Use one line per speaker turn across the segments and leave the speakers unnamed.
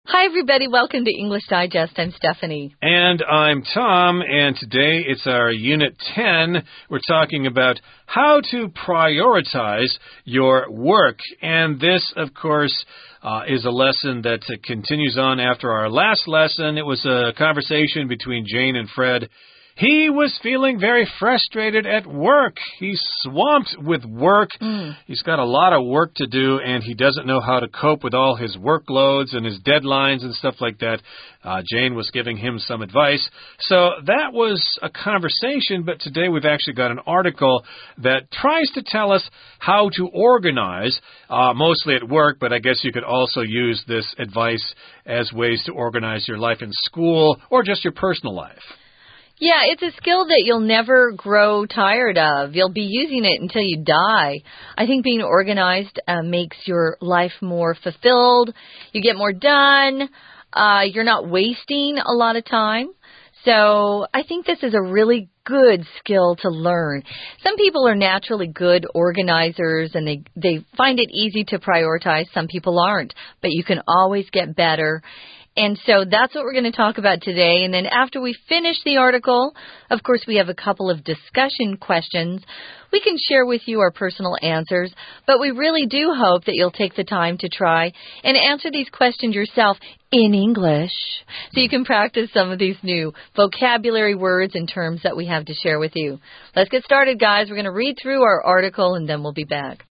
Hi, everybody. Welcome to English Digest. I'm Stephanie.
And I'm Tom, and today it's our Unit 10. We're talking about how to prioritize your work. And this, of course, is a lesson that continues on after our last lesson. It was a conversation between Jane and Fred. He was feeling very frustrated at work. He's swamped with work. He's got a lot of work to do, and he doesn't know how to cope with all his workloads and his deadlines and stuff like that. Jane was giving him some advice. So that was a conversation, but today we've actually got an article that tries to tell us how to organize, mostly at work, but I guess you could also use this advice as ways to organize your life in school or just your personal life.
Yeah, it's a skill that you'll never grow tired of. You'll be using it until you die. I think being organized makes your life more fulfilled. You get more done. You're not wasting a lot of time. So I think this is a really good skill to learn. Some people are naturally good organizers and they find it easy to prioritize. Some people aren't, but you can always get better. And so that's what we're going to talk about today. And then after we finish the article, of course, we have a couple of discussion questions. We can share with you our personal answers, but we really do hope that you'll take the time to try and answer these questions yourself in English so you can practice some of these new vocabulary words and terms that we have to share with you. Let's get started, guys. We're going to read through our article and then we'll be back.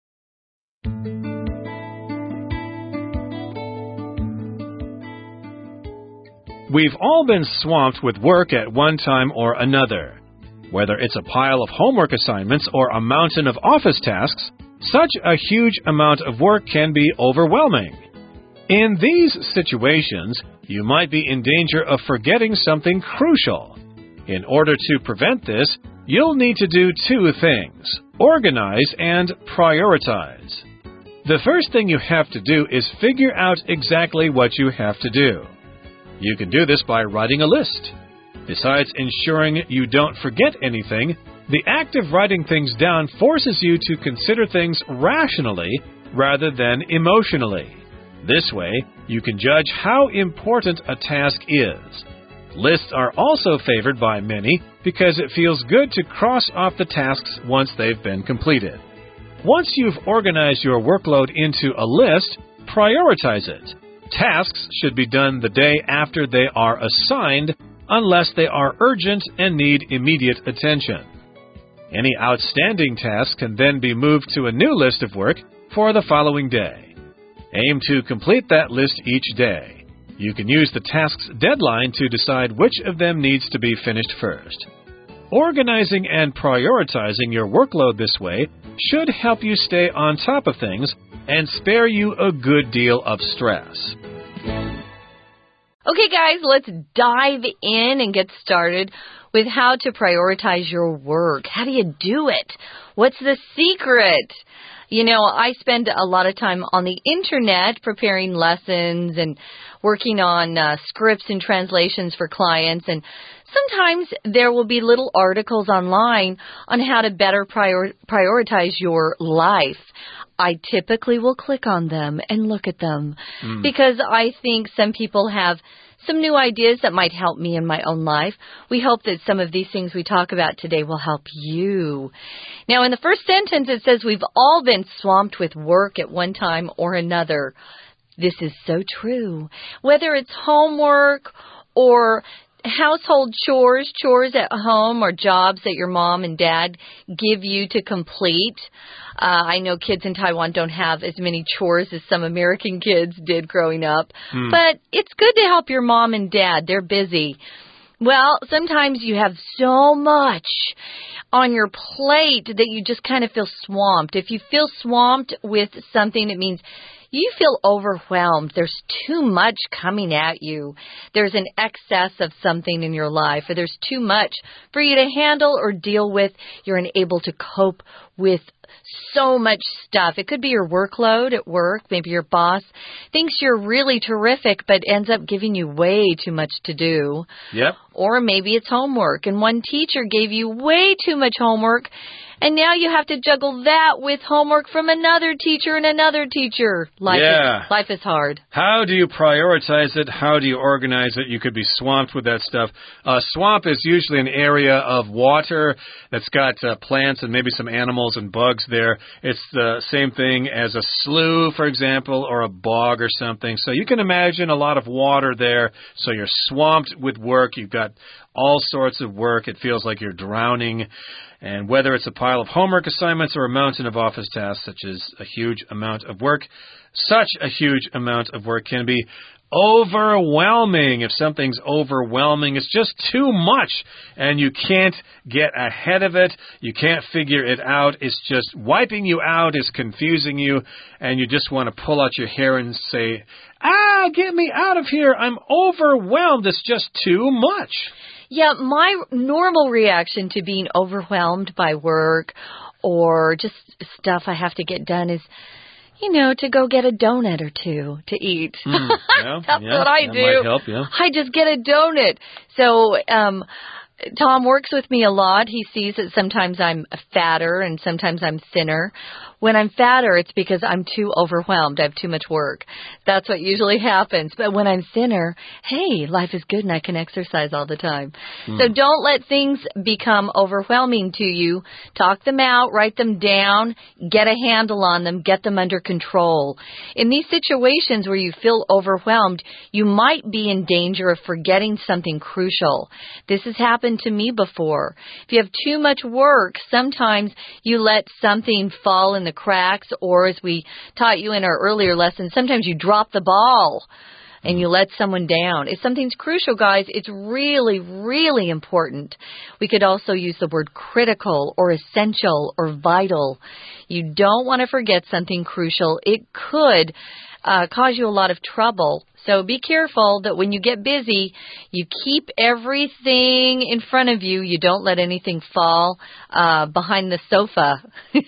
We've all been swamped with work at one time or another. Whether it's a pile of homework assignments or a mountain of office tasks, such a huge amount of work can be overwhelming. In these situations, you might be in danger of forgetting something crucial. In order to prevent this, you'll need to do two things: organize and prioritize. The first thing you have to do is figure out exactly what you have to do. You can do this by writing a list. Besides ensuring you don't forget anything, the act of writing things down forces you to consider things rationally rather than emotionally. This way, you can judge how important a task is. Lists are also favored by many because it feels good to cross off the tasks once they've been completed. Once you've organized your workload into a list, prioritize it. Tasks should be done the day after they are assigned, unless they are urgent and need immediate attention. Any outstanding tasks can then be moved to a new list of work for the following day. Aim to complete that list each day. You can use the task's deadline to decide which of them needs to be finished first. Organizing and prioritizing your workload this way should help you stay on top of things and spare you a good deal of stress.
Okay, guys, let's dive in and get started with how to prioritize your work. How do you do it? What's the secret? You know, I spend a lot of time on the internet preparing lessons and working on scripts and translations for clients. And sometimes there will be little articles online on how to better prioritize your life. I typically will click on them and look at them because I think some people have some new ideas that might help me in my own life. We hope that some of these things we talk about today will help you. Now, in the first sentence, it says we've all been swamped with work at one time or another. This is so true. Whether it's homework or household chores at home, or jobs that your mom and dad give you to complete. I know kids in Taiwan don't have as many chores as some American kids did growing up, but it's good to help your mom and dad. They're busy. Well, sometimes you have so much on your plate that you just kind of feel swamped. If you feel swamped with something, it means you feel overwhelmed. There's too much coming at you. There's an excess of something in your life, or there's too much for you to handle or deal with. You're unable to cope with so much stuff. It could be your workload at work. Maybe your boss thinks you're really terrific, but ends up giving you way too much to do.
Yep.
Or maybe it's homework, and one teacher gave you way too much homework, And now you have to juggle that with homework from another teacher and another teacher. Life is hard.
How do you prioritize it? How do you organize it? You could be swamped with that stuff. A swamp is usually an area of water that's got plants and maybe some animals and bugs there. It's the same thing as a slough, for example, or a bog or something. So you can imagine a lot of water there. So you're swamped with work. You've got all sorts of work. It feels like you're drowning. And whether it's a pile of homework assignments or a mountain of office tasks, such as a huge amount of work, such a huge amount of work can be overwhelming. If something's overwhelming, it's just too much, and you can't get ahead of it. You can't figure it out. It's just wiping you out. It's confusing you, and you just want to pull out your hair and say, get me out of here. I'm overwhelmed. It's just too much.
Yeah, my normal reaction to being overwhelmed by work or just stuff I have to get done is, to go get a donut or two to eat. That's what I do.
Might help,
I just get a donut. So, Tom works with me a lot. He sees that sometimes I'm fatter and sometimes I'm thinner. When I'm fatter, it's because I'm too overwhelmed. I have too much work. That's what usually happens. But when I'm thinner, hey, life is good and I can exercise all the time. So don't let things become overwhelming to you. Talk them out, write them down, get a handle on them, get them under control. In these situations where you feel overwhelmed, you might be in danger of forgetting something crucial. This has happened to me before. If you have too much work, sometimes you let something fall in the cracks, or as we taught you in our earlier lesson, sometimes you drop the ball and you let someone down. If something's crucial, guys, it's really, really important. We could also use the word critical or essential or vital. You don't want to forget something crucial. It could cause you a lot of trouble. So be careful that when you get busy, you keep everything in front of you. You don't let anything fall behind the sofa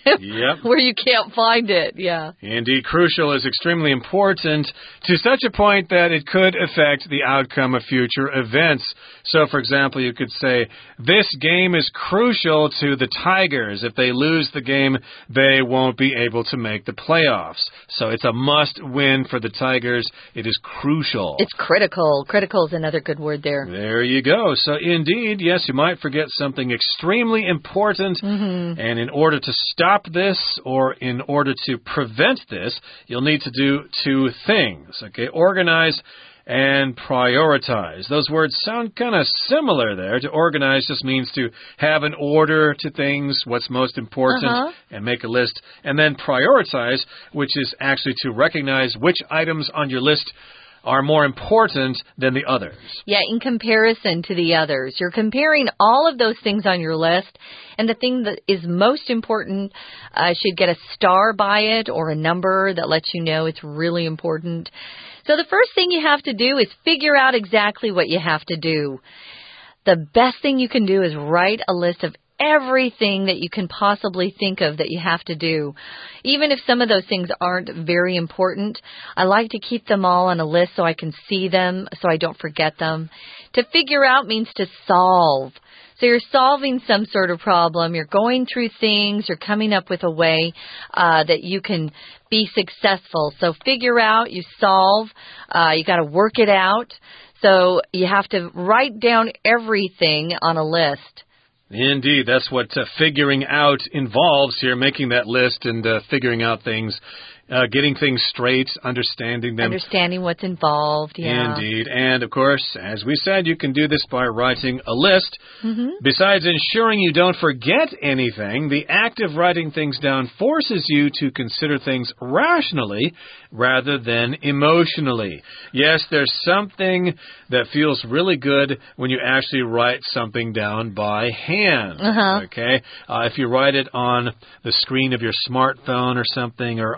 where you can't find it. Yeah.
Indeed, crucial is extremely important to such a point that it could affect the outcome of future events. So, for example, you could say, this game is crucial to the Tigers. If they lose the game, they won't be able to make the playoffs. So it's a must-win for the Tigers. It is crucial.
It's critical. Critical is another good word there.
There you go. So indeed, yes, you might forget something extremely important. And in order to stop this, or in order to prevent this, you'll need to do two things. Okay, organize and prioritize. Those words sound kind of similar there. To organize just means to have an order to things, what's most important, and make a list. And then prioritize, which is actually to recognize which items on your list are more important than the others.
Yeah, in comparison to the others. You're comparing all of those things on your list, and the thing that is most important should get a star by it or a number that lets you know it's really important. So the first thing you have to do is figure out exactly what you have to do. The best thing you can do is write a list of everything that you can possibly think of that you have to do. Even if some of those things aren't very important, I like to keep them all on a list so I can see them, so I don't forget them. To figure out means to solve. So you're solving some sort of problem, you're going through things, you're coming up with a way that you can be successful. So figure out, you solve, you got to work it out. So you have to write down everything on a list.
Indeed, that's what figuring out involves here, making that list and figuring out things, getting things straight, understanding them.
Understanding what's involved, yeah.
Indeed. And, of course, as we said, you can do this by writing a list. Besides ensuring you don't forget anything, the act of writing things down forces you to consider things rationally rather than emotionally. Yes, there's something that feels really good when you actually write something down by hand.
Uh-huh.
Okay? If you write it on the screen of your smartphone or something, or on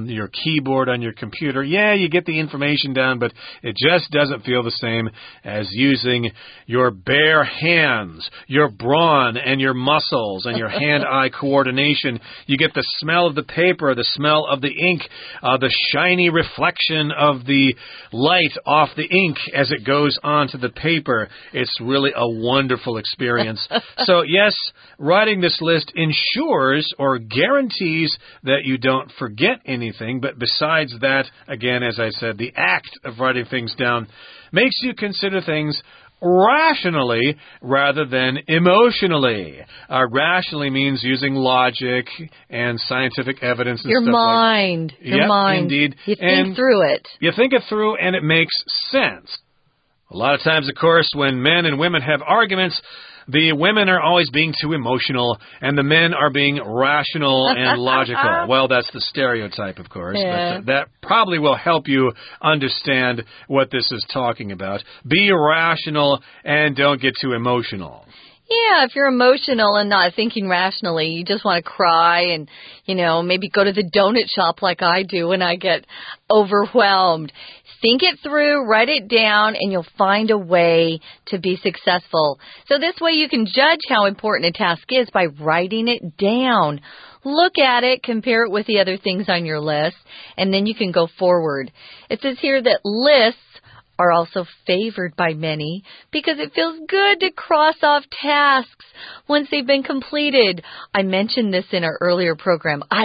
your keyboard on your computer. Yeah, you get the information down, but it just doesn't feel the same as using your bare hands, your brawn and your muscles and your hand-eye coordination. You get the smell of the paper, the smell of the ink, the shiny reflection of the light off the ink as it goes onto the paper. It's really a wonderful experience. So, yes, writing this list ensures or guarantees that you don't forget anything. But besides that, again, as I said, the act of writing things down makes you consider things rationally rather than emotionally. Rationally means using logic and scientific evidence and
your
stuff
mind.
like that.
Your mind.
Indeed.
You think through it.
You think it through and it makes sense. A lot of times, of course, when men and women have arguments, the women are always being too emotional, and the men are being rational and logical. Well, that's the stereotype, of course, but that probably will help you understand what this is talking about. Be rational and don't get too emotional.
Yeah, if you're emotional and not thinking rationally, you just want to cry and, maybe go to the donut shop like I do when I get overwhelmed. Think it through, write it down, and you'll find a way to be successful. So this way you can judge how important a task is by writing it down. Look at it, compare it with the other things on your list, and then you can go forward. It says here that lists are also favored by many because it feels good to cross off tasks once they've been completed. I mentioned this in our earlier program. I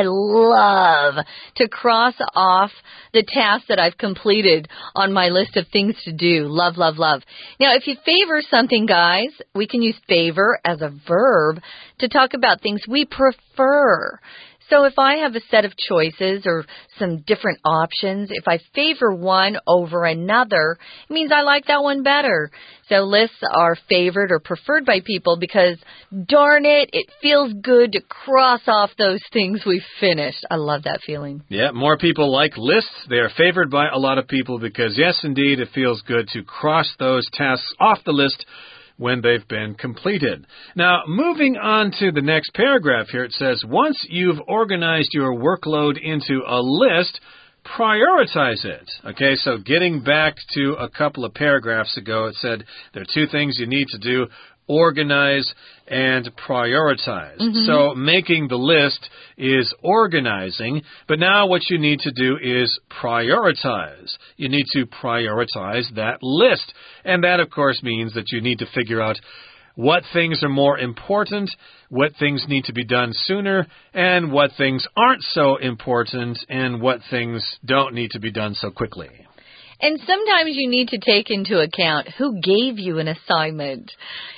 love to cross off the tasks that I've completed on my list of things to do. Love, love, love. Now, if you favor something, guys, we can use favor as a verb to talk about things we prefer. So if I have a set of choices or some different options, if I favor one over another, it means I like that one better. So lists are favored or preferred by people because, darn it, it feels good to cross off those things we've finished. I love that feeling.
Yeah, more people like lists. They are favored by a lot of people because, yes, indeed, it feels good to cross those tasks off the list when they've been completed. Now, moving on to the next paragraph here, it says, once you've organized your workload into a list, prioritize it. Okay, so getting back to a couple of paragraphs ago, it said there are two things you need to do: organize and prioritize. So making the list is organizing, but now what you need to do is prioritize. You need to prioritize that list. And that, of course, means that you need to figure out what things are more important, what things need to be done sooner, and what things aren't so important, and what things don't need to be done so quickly.
And sometimes you need to take into account who gave you an assignment.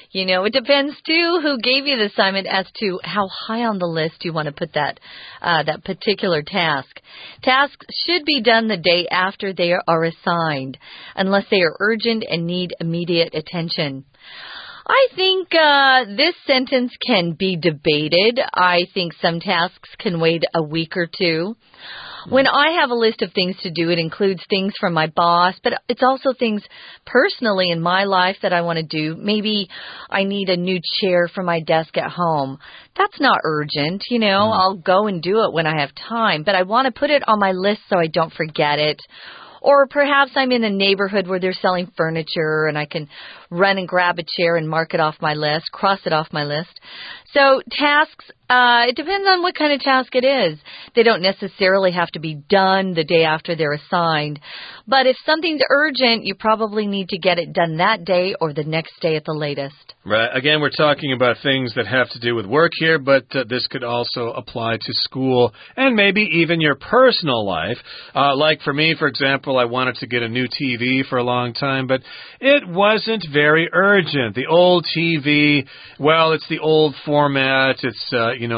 It depends, too, who gave you the assignment as to how high on the list you want to put that particular task. Tasks should be done the day after they are assigned, unless they are urgent and need immediate attention. I think this sentence can be debated. I think some tasks can wait a week or two. When I have a list of things to do, it includes things from my boss, but it's also things personally in my life that I want to do. Maybe I need a new chair for my desk at home. That's not urgent, I'll go and do it when I have time, but I want to put it on my list so I don't forget it. Or perhaps I'm in a neighborhood where they're selling furniture and I can run and grab a chair and mark it off my list, cross it off my list. So tasks, it depends on what kind of task it is. They don't necessarily have to be done the day after they're assigned. But if something's urgent, you probably need to get it done that day or the next day at the latest.
Right. Again, we're talking about things that have to do with work here, but this could also apply to school and maybe even your personal life. Like for me, for example, I wanted to get a new TV for a long time, but it wasn't very urgent. The old TV, well, it's the old format. It's,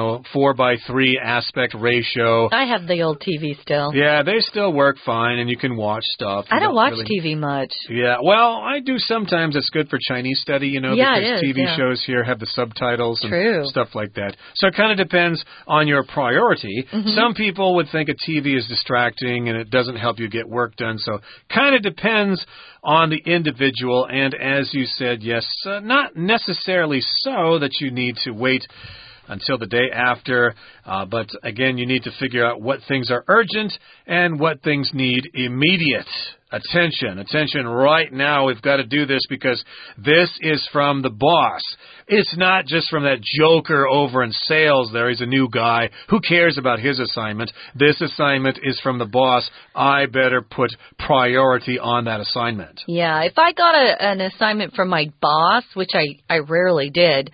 4:3 aspect ratio.
I have the old TV still.
Yeah, they still work fine, and you can watch stuff.
I don't watch TV much.
Yeah, well, I do sometimes. It's good for Chinese study, because TV shows here have the subtitles and stuff like that. So it kind of depends on your priority. Some people would think a TV is distracting and it doesn't help you get work done. So kind of depends on the individual. And as you said, yes, not necessarily so that you need to wait until the day after. But again, you need to figure out what things are urgent and what things need immediate attention. Attention right now. We've got to do this because this is from the boss. It's not just from that joker over in sales there. He's a new guy. Who cares about his assignment? This assignment is from the boss. I better put priority on that assignment.
Yeah, if I got an assignment from my boss, which I rarely did,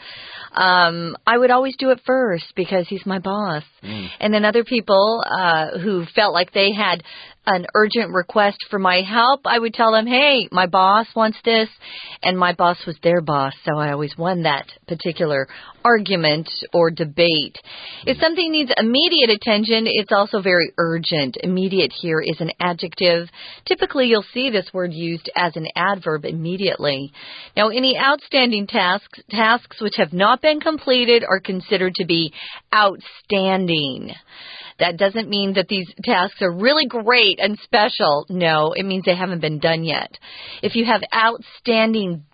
I would always do it first because he's my boss. And then other people who felt like they had an urgent request for my help, I would tell them, hey, my boss wants this, and my boss was their boss, so I always won that particular argument or debate. If something needs immediate attention, it's also very urgent. Immediate here is an adjective. Typically, you'll see this word used as an adverb immediately. Now, any outstanding tasks which have not been completed are considered to be outstanding. That doesn't mean that these tasks are really great and special. No, it means they haven't been done yet. If you have outstanding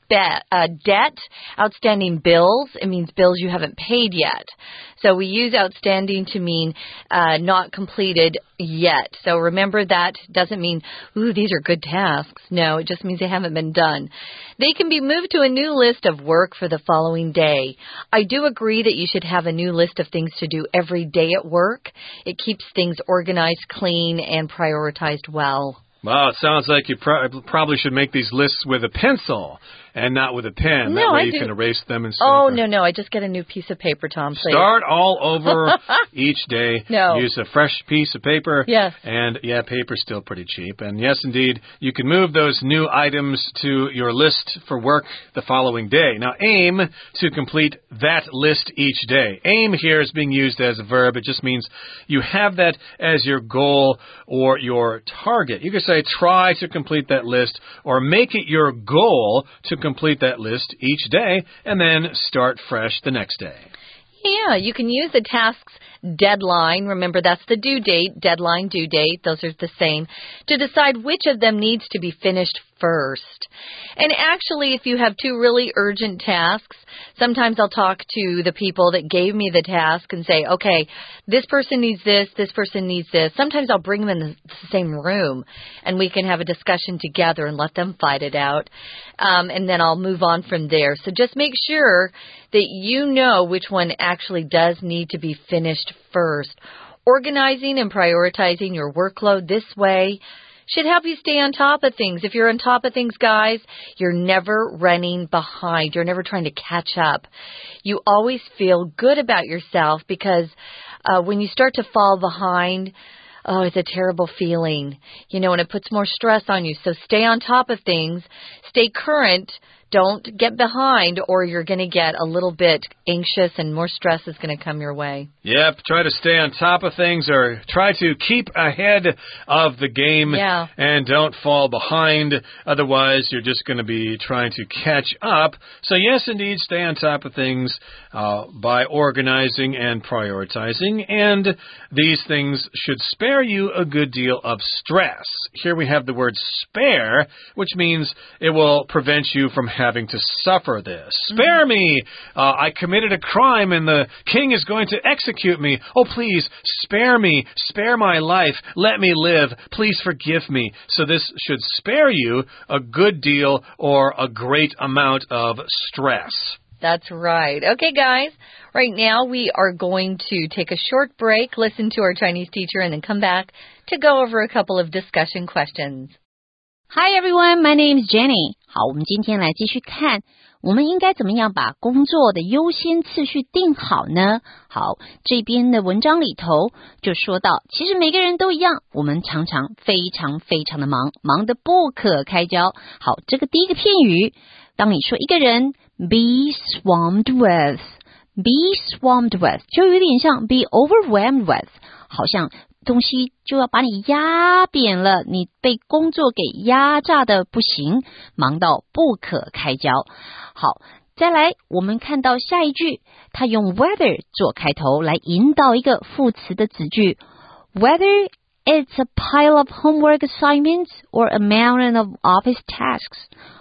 debt, outstanding bills, it means bills you haven't paid yet. So we use outstanding to mean not completed yet. So remember, that doesn't mean, ooh, these are good tasks. No, it just means they haven't been done. They can be moved to a new list of work for the following day. I do agree that you should have a new list of things to do every day at work. It keeps things organized, clean, and prioritized well.
Well, it sounds like you probably should make these lists with a pencil and not with a pen.
No,
that way
I
you
do.
Can erase them and
Oh, no. I just get a new piece of paper, Tom, please.
Start all over each day.
No.
Use a fresh piece of paper.
Yes.
And, yeah, paper's still pretty cheap. And, yes, indeed, you can move those new items to your list for work the following day. Now, aim to complete that list each day. Aim here is being used as a verb. It just means you have that as your goal or your target. You could say try to complete that list or make it your goal to complete that list each day and then start fresh the next day.
Yeah, you can use the task's deadline. Remember, that's the due date, deadline, due date. Those are the same. To decide which of them needs to be finished first. And actually, if you have two really urgent tasks, sometimes I'll talk to the people that gave me the task and say, okay, this person needs this person needs this. Sometimes I'll bring them in the same room and we can have a discussion together and let them fight it out. And then I'll move on from there. So just make sure that you know which one actually does need to be finished first. Organizing and prioritizing your workload this way should help you stay on top of things. If you're on top of things, guys, you're never running behind. You're never trying to catch up. You always feel good about yourself because when you start to fall behind, oh, it's a terrible feeling, and it puts more stress on you. So stay on top of things. Stay current. Don't get behind or you're going to get a little bit anxious and more stress is going to come your way.
Yep, try to stay on top of things or try to keep ahead of the game and don't fall behind. Otherwise, you're just going to be trying to catch up. So yes, indeed, stay on top of things by organizing and prioritizing. And these things should spare you a good deal of stress. Here we have the word spare, which means it will prevent you from having to suffer this. Spare me! I committed a crime and the king is going to execute me. Oh, please, spare me. Spare my life. Let me live. Please forgive me. So this should spare you a good deal or a great amount of stress.
That's right. Okay, guys. Right now we are going to take a short break, listen to our Chinese teacher, and then come back to go over a couple of discussion questions.
Hi everyone, my name is Jenny. 好，我们今天来继续看，我们应该怎么样把工作的优先次序定好呢？好，这边的文章里头就说到，其实每个人都一样，我们常常非常非常的忙，忙得不可开交。好，这个第一个片语，当你说一个人 be swamped with 就有点像 be overwhelmed with， 好像东西就要把你压扁了，你被工作给压榨的不行，忙到不可开交。好，再来我们看到下一句，他用 whether 做开头来引导一个副词的子句， whether it's a pile of homework assignments or a mountain of office tasks。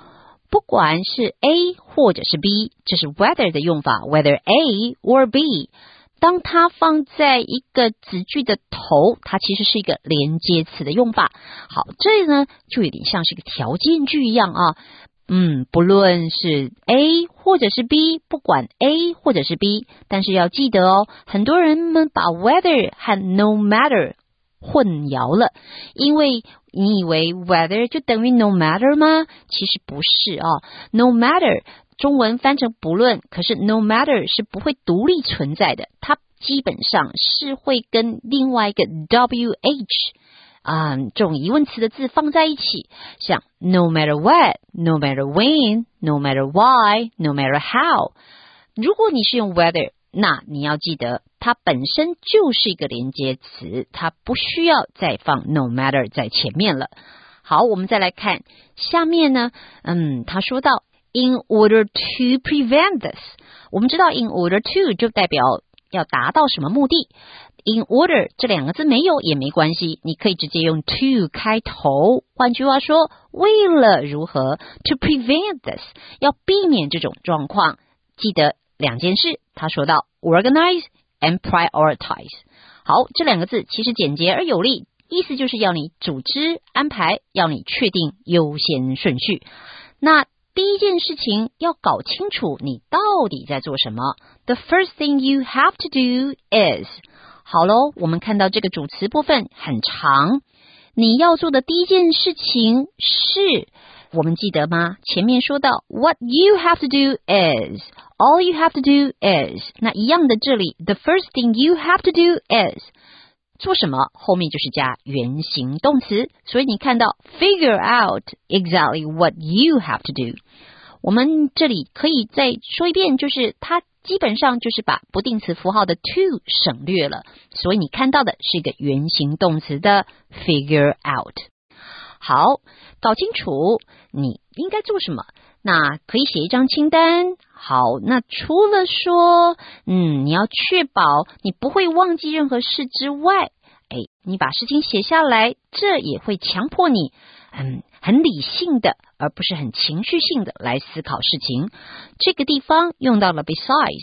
不管是 A 或者是 B， 这是 whether 的用法 whether A or B。当它放在一个子句的头，它其实是一个连接词的用法。好，这呢就有点像是一个条件句一样啊。不论是 A 或者是 B， 不管 A 或者是 B， 但是要记得哦，很多人们把 whether 和 no matter 混淆了，因为你以为 whether 就等于 no matter 吗？其实不是哦。no matter 中文翻成不论，可是 no matter 是不会独立存在的，它基本上是会跟另外一个 WH这种疑问词的字放在一起，像 no matter what, no matter when, no matter why, no matter how。 如果你是用 whether， 那你要记得它本身就是一个连接词，它不需要再放 no matter 在前面了。好，我们再来看下面呢，他说到 in order to prevent this， 我们知道 in order to 就代表要达到什么目的， in order 这两个字没有也没关系，你可以直接用 to 开头，换句话说，为了如何 to prevent this， 要避免这种状况，记得两件事，他说到 organize and prioritize。 好，这两个字其实简洁而有力，意思就是要你组织安排，要你确定优先顺序。那第一件事情要搞清楚你到底在做什么。 The first thing you have to do is， 好咯，我们看到这个主词部分很长，你要做的第一件事情是，我们记得吗？前面说到 what you have to do is， all you have to do is， 那一样的这里 the first thing you have to do is， 做什么后面就是加原形动词，所以你看到 figure out exactly what you have to do。 我们这里可以再说一遍，就是它基本上就是把不定词符号的 to 省略了，所以你看到的是一个原形动词的 figure out。 好，搞清楚你应该做什么，那可以写一张清单。好，那除了说你要确保你不会忘记任何事之外，你把事情写下来，这也会强迫你很理性的，而不是很情绪性的来思考事情。这个地方用到了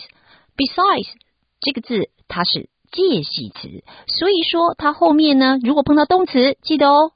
besides 这个字，它是介系词，所以说它后面呢，如果碰到动词，记得哦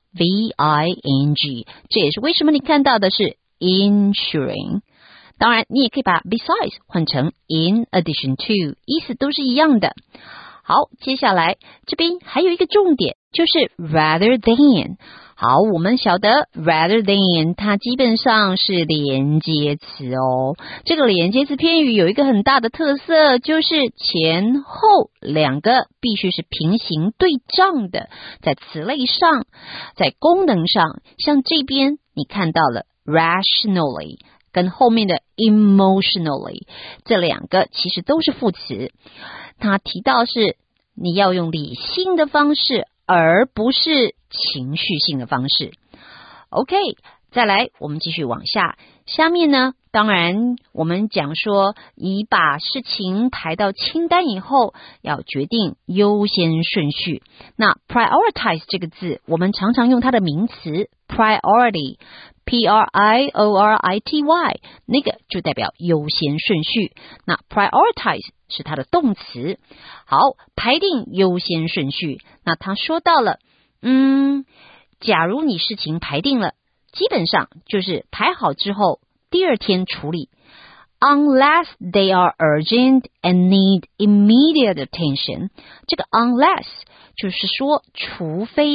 V-I-N-G， 这也是为什么你看到的是 ensuring。 当然你也可以把 besides 换成 in addition to， 意思都是一样的。好，接下来这边还有一个重点，就是 rather than。 好，我们晓得 rather than 它基本上是连接词哦。这个连接词片语有一个很大的特色，就是前后两个必须是平行对仗的，在词类上，在功能上，像这边你看到了 rationally 跟后面的 emotionally， 这两个其实都是副词，他提到是你要用理性的方式，而不是情绪性的方式。 OK， 再来我们继续往下，下面呢，当然我们讲说你把事情排到清单以后，要决定优先顺序。那 prioritize 这个字，我们常常用它的名词 priority P-R-I-O-R-I-T-Y， 那个就代表优先顺序，那 prioritize 是它的动词。好，排定优先顺序，那他说到了假如你事情排定了，基本上就是排好之后第二天处理， unless they are urgent and need immediate attention。 这个 unless 就是说除非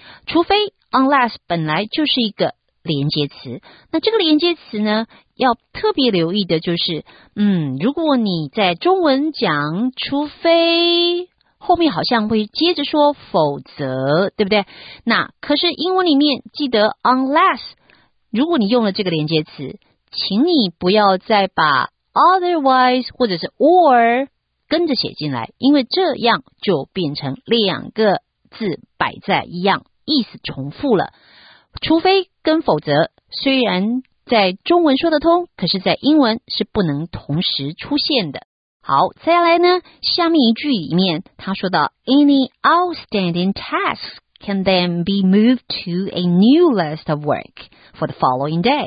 unless 本来就是一个连接词，那这个连接词呢，要特别留意的就是如果你在中文讲除非，后面好像会接着说否则，对不对？那可是英文里面记得 unless 如果你用了这个连接词，请你不要再把 otherwise 或者是 or 跟着写进来，因为这样就变成两个字摆在一样，意思重复了。除非跟否则虽然在中文说得通，可是在英文是不能同时出现的。好，再来呢，下面一句里面他说到 Any outstanding tasks can then be moved to a new list of work for the following day。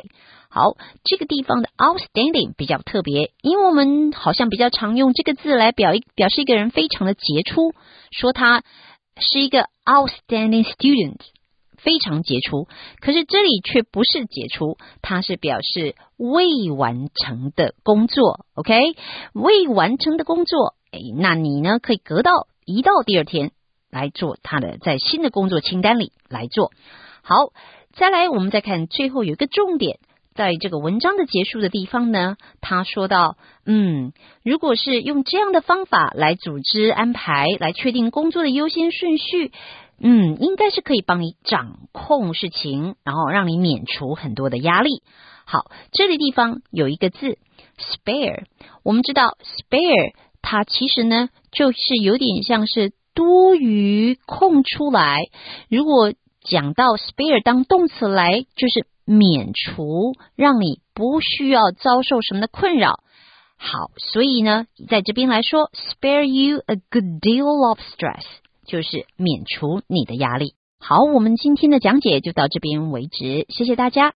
好，这个地方的 outstanding 比较特别，因为我们好像比较常用这个字来表示一个人非常的杰出，说他是一个 outstanding student， 非常杰出。可是这里却不是杰出，它是表示未完成的工作 ，OK？ 未完成的工作，那你呢可以移到第二天来做他的，在新的工作清单里来做。好，再来我们再看最后有一个重点，在这个文章的结束的地方呢，他说到如果是用这样的方法来组织安排，来确定工作的优先顺序，应该是可以帮你掌控事情，然后让你免除很多的压力。好，这里地方有一个字 spare， 我们知道 spare 它其实呢就是有点像是多余空出来，如果讲到 spare 当动词来，就是免除，让你不需要遭受什么的困扰。好，所以呢在这边来说 spare you a good deal of stress， 就是免除你的压力。好，我们今天的讲解就到这边为止，谢谢大家。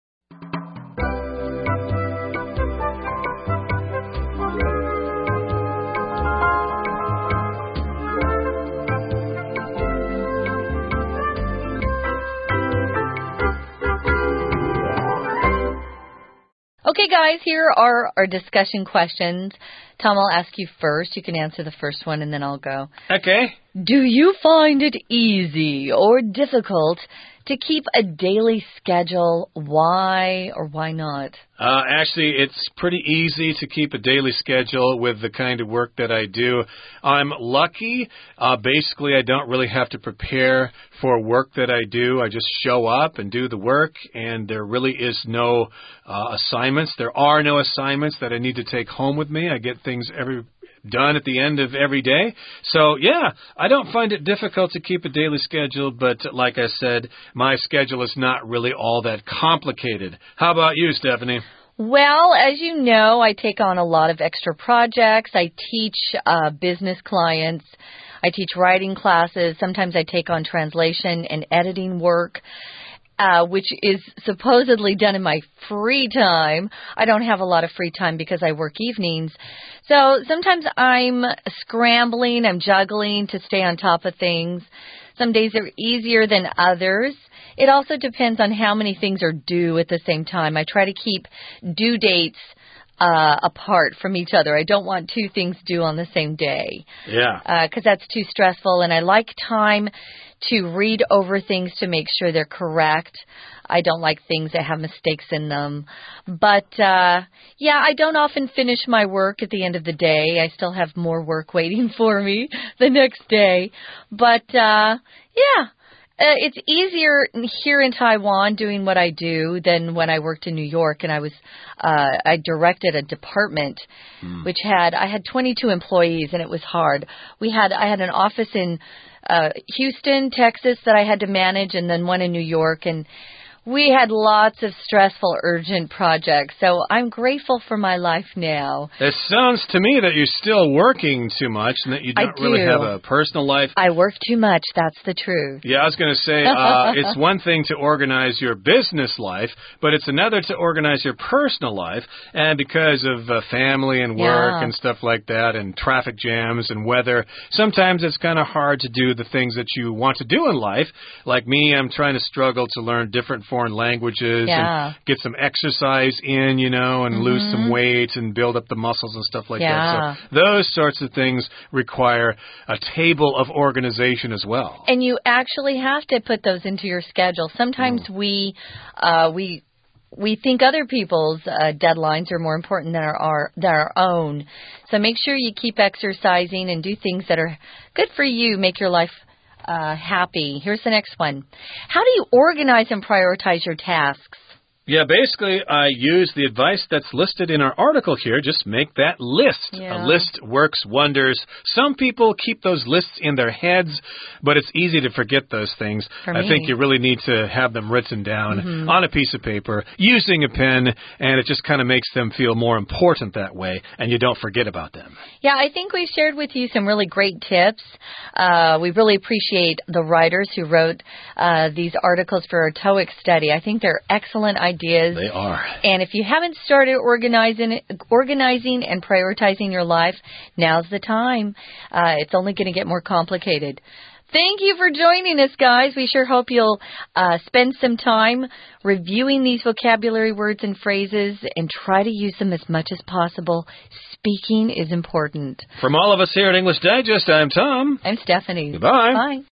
Okay, guys, here are our discussion questions. Tom, I'll ask you first. You can answer the first one, and then I'll go.
Okay.
Do you find it easy or difficult to keep a daily schedule? Why or why not?
Actually, it's pretty easy to keep a daily schedule with the kind of work that I do. I'm lucky. Basically, I don't really have to prepare for work that I do. I just show up and do the work, and there really is no assignments. There are no assignments that I need to take home with me. I get things done at the end of every day. So, yeah, I don't find it difficult to keep a daily schedule, but like I said, my schedule is not really all that complicated. How about you, Stephanie?
Well, as you know, I take on a lot of extra projects. I teach business clients. I teach writing classes. Sometimes I take on translation and editing work, which is supposedly done in my free time. I don't have a lot of free time because I work evenings. So sometimes I'm scrambling, I'm juggling to stay on top of things. Some days are easier than others. It also depends on how many things are due at the same time. I try to keep due dates apart from each other. I don't want two things due on the same day.
Yeah.
Because that's too stressful, and I like time to read over things to make sure they're correct. I don't like things that have mistakes in them. But, yeah, I don't often finish my work at the end of the day. I still have more work waiting for me the next day. But, yeah. It's easier here in Taiwan doing what I do than when I worked in New York, and I directed a department which I had 22 employees, and it was hard. I had an office in Houston, Texas that I had to manage, and then one in New York, and we had lots of stressful, urgent projects, so I'm grateful for my life now.
It sounds to me that you're still working too much and that you don't really have a personal life.
I work too much, that's the truth.
Yeah, I was going to say, it's one thing to organize your business life, but it's another to organize your personal life. And because of family and work and stuff like that and traffic jams and weather, sometimes it's kind of hard to do the things that you want to do in life. Like me, I'm trying to struggle to learn different foreign languages and get some exercise in, and lose some weight and build up the muscles and stuff like that. So those sorts of things require a table of organization as well.
And you actually have to put those into your schedule. Sometimes we think other people's deadlines are more important than our own. So make sure you keep exercising and do things that are good for you, make your life happy. Here's the next one. How do you organize and prioritize your tasks?
Yeah, basically, I use the advice that's listed in our article here. Just make that list.
Yeah.
A list works wonders. Some people keep those lists in their heads, but it's easy to forget those things. I think you really need to have them written down on a piece of paper using a pen, and it just kind of makes them feel more important that way, and you don't forget about them.
Yeah, I think we shared with you some really great tips. We really appreciate the writers who wrote these articles for our TOEIC study. I think they're excellent ideas ideas.
They are.
And if you haven't started organizing and prioritizing your life, now's the time. It's only going to get more complicated. Thank you for joining us, guys. We sure hope you'll spend some time reviewing these vocabulary words and phrases and try to use them as much as possible. Speaking is important.
From all of us here at English Digest, I'm Tom.
I'm Stephanie.
Goodbye.
Bye.